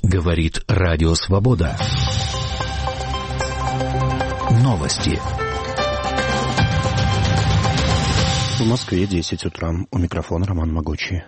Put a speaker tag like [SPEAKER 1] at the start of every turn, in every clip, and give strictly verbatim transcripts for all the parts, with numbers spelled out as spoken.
[SPEAKER 1] Говорит Радио Свобода. Новости.
[SPEAKER 2] В Москве десять утра. У микрофона Роман Могучий.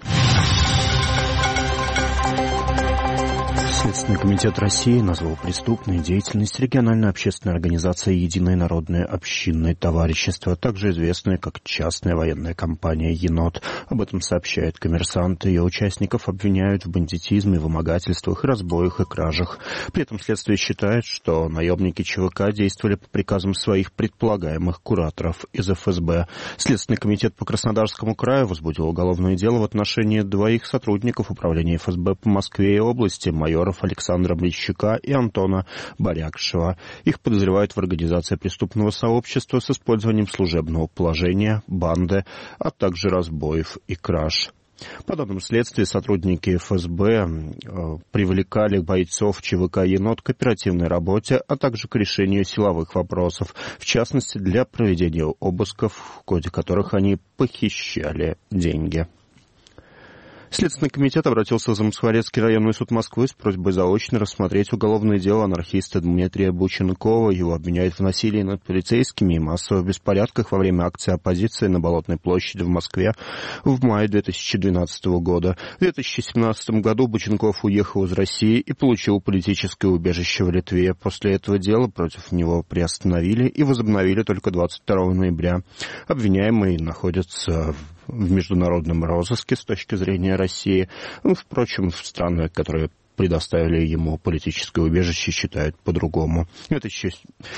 [SPEAKER 2] Следственный комитет России назвал преступной деятельность региональной общественной организации «Единое народное общинное товарищество», также известная как частная военная компания «Енот». Об этом сообщает «Коммерсант». Ее участников обвиняют в бандитизме, вымогательствах, разбоях и кражах. При этом следствие считает, что наемники ЧВК действовали по приказам своих предполагаемых кураторов из эф эс бэ. Следственный комитет по Краснодарскому краю возбудил уголовное дело в отношении двоих сотрудников управления эф эс бэ по Москве и области, майоров Александра Блещука и Антона Барякшева. Их подозревают в организации преступного сообщества с использованием служебного положения, банды, а также разбоев и краж. По данным следствия, сотрудники эф эс бэ э, привлекали бойцов ЧВК «Енот» к оперативной работе, а также к решению силовых вопросов, в частности, для проведения обысков, в ходе которых они похищали деньги. Следственный комитет обратился в Замоскворецкий районный суд Москвы с просьбой заочно рассмотреть уголовное дело анархиста Дмитрия Бученкова. Его обвиняют в насилии над полицейскими и массовых беспорядках во время акции оппозиции на Болотной площади в Москве в мае две тысячи двенадцатого года. В две тысячи семнадцатом году Бученков уехал из России и получил политическое убежище в Литве. После этого дело против него приостановили и возобновили только двадцать второго ноября. Обвиняемый находится в в международном розыске с точки зрения России. Ну, впрочем, страны, которые предоставили ему политическое убежище, считают по-другому. В две тысячи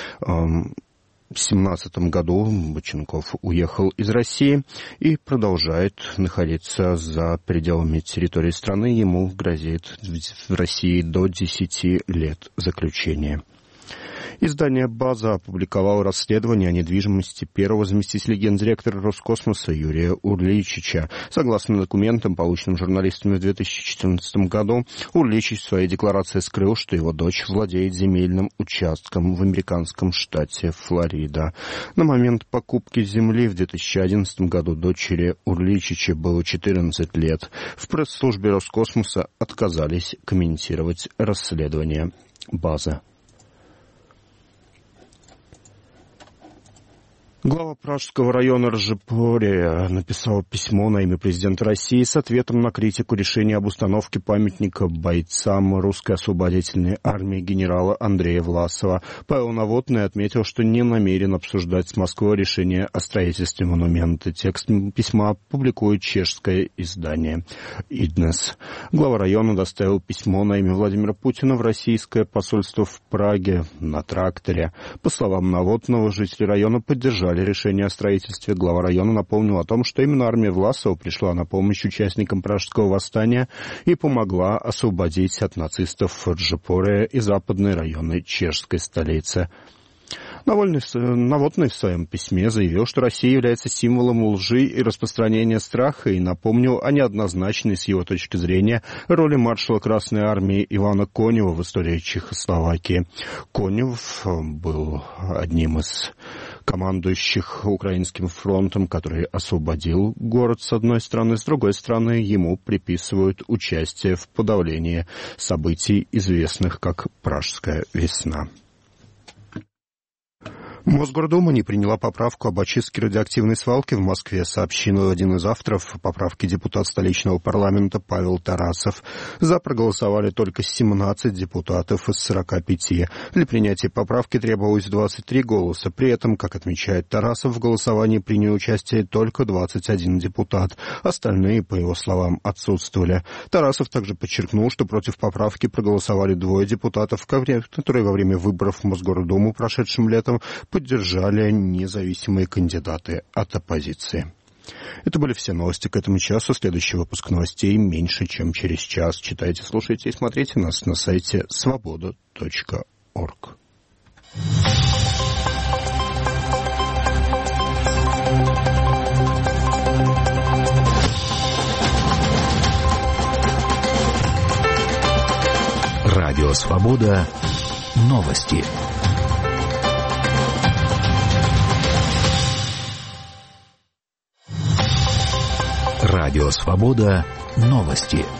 [SPEAKER 2] семнадцатом году Бученков уехал из России и продолжает находиться за пределами территории страны. Ему грозит в России до десяти лет заключения. Издание «База» опубликовало расследование о недвижимости первого заместителя гендиректора Роскосмоса Юрия Урличича. Согласно документам, полученным журналистами в две тысячи четырнадцатом году, Урличич в своей декларации скрыл, что его дочь владеет земельным участком в американском штате Флорида. На момент покупки земли в две тысячи одиннадцатом году дочери Урличича было четырнадцать лет. В пресс-службе Роскосмоса отказались комментировать расследование «База». Глава Пражского района Ржепория написал письмо на имя президента России с ответом на критику решения об установке памятника бойцам русской освободительной армии генерала Андрея Власова. Павел Новотный отметил, что не намерен обсуждать с Москвой решение о строительстве монумента. Текст письма публикует чешское издание «Иднес». Глава района доставил письмо на имя Владимира Путина в российское посольство в Праге на тракторе. По словам Новотного, жители района поддержали решение о строительстве. Глава района напомнил о том, что именно армия Власова пришла на помощь участникам Пражского восстания и помогла освободить от нацистов Ржепория и западные районы чешской столицы. Новотный в своем письме заявил, что Россия является символом лжи и распространения страха, и напомнил о неоднозначной, с его точки зрения, роли маршала Красной Армии Ивана Конева в истории Чехословакии. Конев был одним из командующих Украинским фронтом, который освободил город с одной стороны, с другой стороны ему приписывают участие в подавлении событий, известных как «Пражская весна». Мосгордума не приняла поправку об очистке радиоактивной свалки в Москве, сообщил один из авторов поправки депутат столичного парламента Павел Тарасов. За проголосовали только семнадцать депутатов из сорока пяти. Для принятия поправки требовалось двадцать три голоса. При этом, как отмечает Тарасов, в голосовании приняли участие только двадцать один депутат. Остальные, по его словам, отсутствовали. Тарасов также подчеркнул, что против поправки проголосовали двое депутатов, которые во время выборов в Мосгордуму прошедшим летом поддержали независимые кандидаты от оппозиции. Это были все новости к этому часу. Следующий выпуск новостей меньше, чем через час. Читайте, слушайте и смотрите нас на сайте свобода точка орг.
[SPEAKER 1] Радио «Свобода». Новости. Радио «Свобода». Новости.